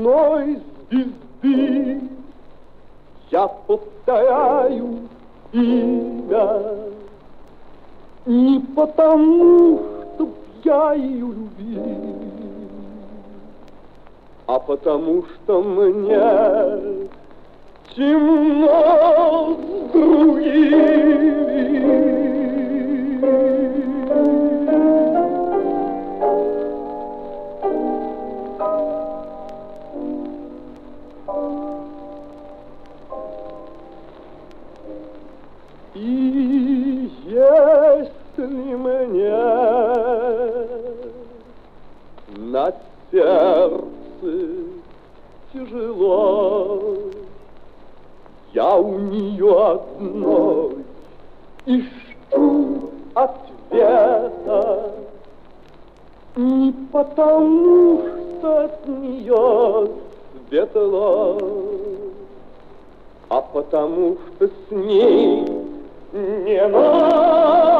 одной звезды. Я повторяю имя не потому, чтоб я ее любил, а потому что мне темно с другими. И если мне на сердце тяжело, я у нее одной ищу ответа, не потому что от нее светло, а потому что с ней не надо.